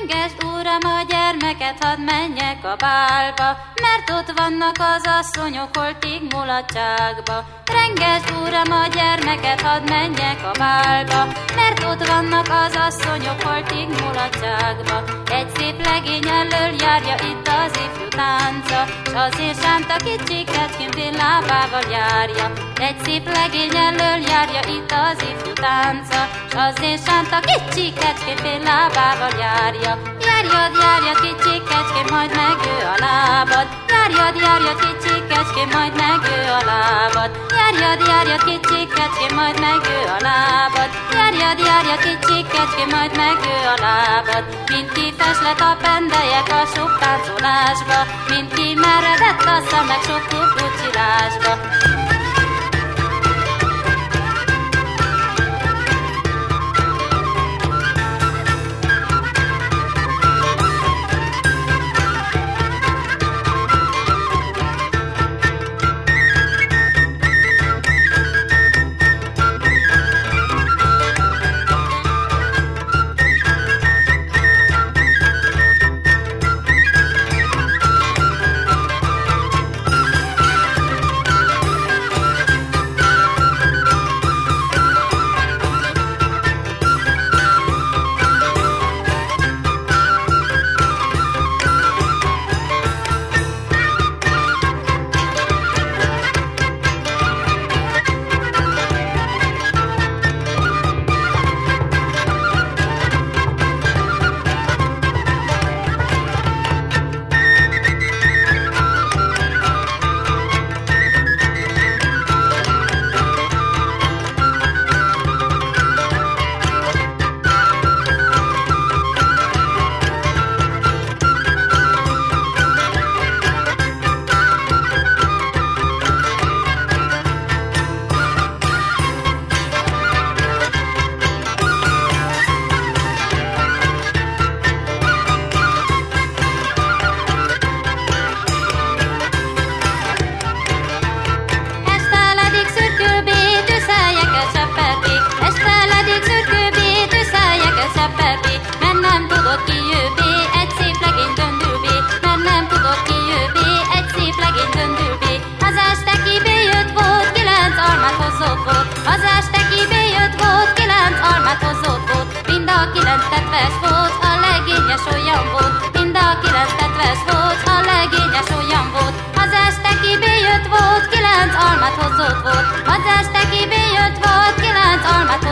Rengesd, Uram, a gyermeket, hadd menjek a bálba, mert ott vannak az asszonyok holtig mulatságba. Rengesd, Uram, a gyermeket, hadd menjek a bálba, mert ott vannak az asszonyok holtig mulatságba. Egy szép legény elől járja itt az ifjú tánca, s azért sánta kicsiket kim villábával járja. Egy szép legény elől járja itt az ifjú tánca, s azért sánta kicsiket kim villábával járja. Járjad, járjad, kicsi kecském, majd megő a lábad. Járjad, járjad, kicsi kecském, majd megő a lábad. Járjad, járjad, kicsi kecském, majd megő a lábad. Járjad, járjad, kicsi kecském, majd megő a lábad. Mint ki feslet a pendelyek a sok táncolásba, mint ki meredett a szemek sok kukucsilásba. Az este kibejött volt, 9 almát hozott volt, mind a 9 tetves volt, a legényes olyan volt, mind a 9 tetves volt, a legényes olyan volt. Az este kibejött volt, 9 almát hozott volt, az este kibejött volt, 9 almát